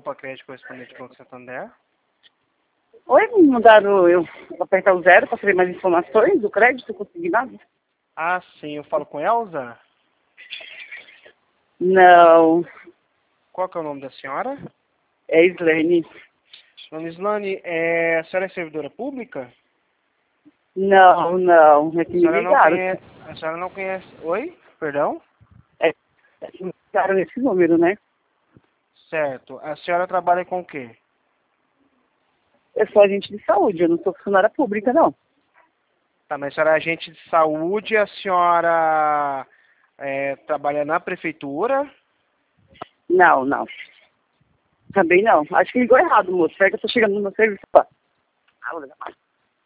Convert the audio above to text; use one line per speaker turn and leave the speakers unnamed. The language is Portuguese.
para crédito correspondente ao Banco Santander?
Oi, me mandaram eu apertar o 0 para saber mais informações do crédito consignado?
Ah, sim, eu falo com Elza.
Não,
Qual que é o nome da senhora?
é Islene.
Dona Islane, a senhora é servidora pública?
Não, é que
A
me
senhora não
ligaram.
conhece... A senhora não conhece... Oi? Perdão?
É que me ligaram nesse número, né?
Certo. A senhora trabalha com o quê?
Eu sou agente de saúde, eu não sou funcionária pública, não.
Tá, mas a senhora é agente de saúde, a senhora trabalha na prefeitura?
Não. Também não. Acho que ligou errado, moço. Espera que eu tô chegando no meu serviço. Pá.